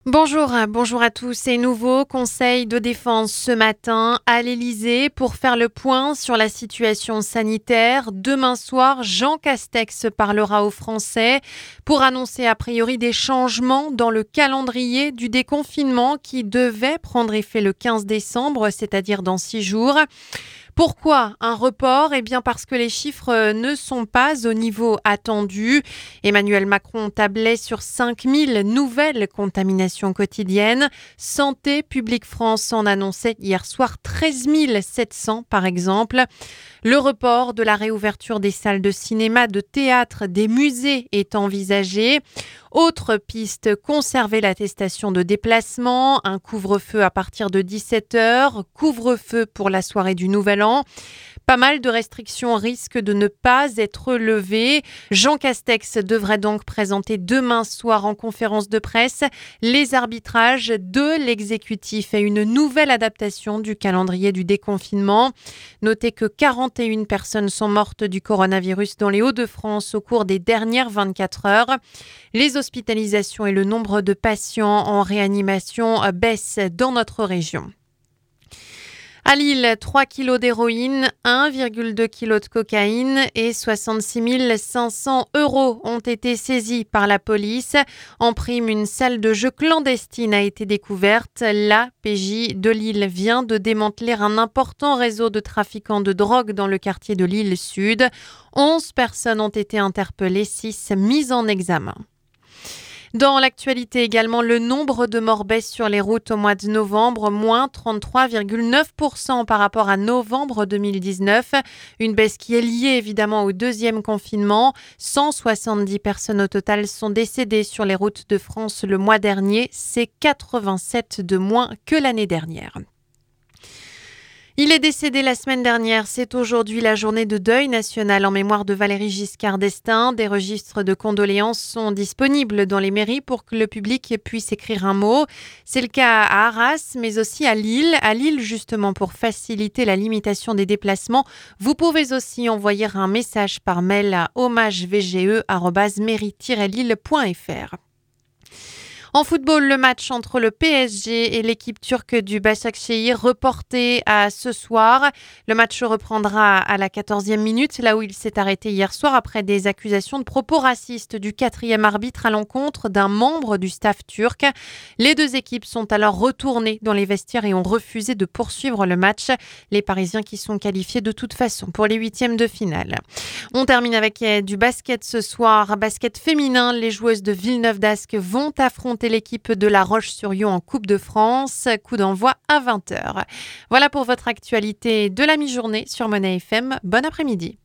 Bonjour à tous. Et nouveau conseil de défense ce matin à l'Elysée pour faire le point sur la situation sanitaire. Demain soir, Jean Castex parlera aux Français pour annoncer a priori des changements dans le calendrier du déconfinement qui devait prendre effet le 15 décembre, c'est-à-dire dans 6 jours. Pourquoi un report ? Eh bien parce que les chiffres ne sont pas au niveau attendu. Emmanuel Macron tablait sur 5000 nouvelles contaminations quotidiennes. Santé publique France en annonçait hier soir 13 700 par exemple. Le report de la réouverture des salles de cinéma, de théâtre, des musées est envisagé. Autre piste, conserver l'attestation de déplacement, un couvre-feu à partir de 17h, couvre-feu pour la soirée du Nouvel An. Pas mal de restrictions risquent de ne pas être levées. Jean Castex devrait donc présenter demain soir en conférence de presse les arbitrages de l'exécutif et une nouvelle adaptation du calendrier du déconfinement. Notez que 41 personnes sont mortes du coronavirus dans les Hauts-de-France au cours des dernières 24 heures. Les hospitalisations et le nombre de patients en réanimation baissent dans notre région. À Lille, 3 kilos d'héroïne, 1,2 kg de cocaïne et 66 500 € ont été saisis par la police. En prime, une salle de jeu clandestine a été découverte. La PJ de Lille vient de démanteler un important réseau de trafiquants de drogue dans le quartier de Lille Sud. 11 personnes ont été interpellées, 6 mises en examen. Dans l'actualité également, le nombre de morts baisse sur les routes au mois de novembre, moins 33,9% par rapport à novembre 2019. Une baisse qui est liée évidemment au deuxième confinement. 170 personnes au total sont décédées sur les routes de France le mois dernier. C'est 87 de moins que l'année dernière. Il est décédé la semaine dernière. C'est aujourd'hui la journée de deuil national en mémoire de Valéry Giscard d'Estaing. Des registres de condoléances sont disponibles dans les mairies pour que le public puisse écrire un mot. C'est le cas à Arras, mais aussi à Lille. À Lille, justement, pour faciliter la limitation des déplacements, vous pouvez aussi envoyer un message par mail à hommagevge@mairie-lille.fr. En football, le match entre le PSG et l'équipe turque du Başakşehir reporté à ce soir. Le match reprendra à la 14e minute, là où il s'est arrêté hier soir après des accusations de propos racistes du 4e arbitre à l'encontre d'un membre du staff turc. Les deux équipes sont alors retournées dans les vestiaires et ont refusé de poursuivre le match. Les Parisiens qui sont qualifiés de toute façon pour les huitièmes de finale. On termine avec du basket ce soir. Basket féminin, les joueuses de Villeneuve-d'Ascq vont affronter l'équipe de La Roche-sur-Yon en Coupe de France. Coup d'envoi à 20h. Voilà pour votre actualité de la mi-journée sur Monnaie FM. Bon après-midi.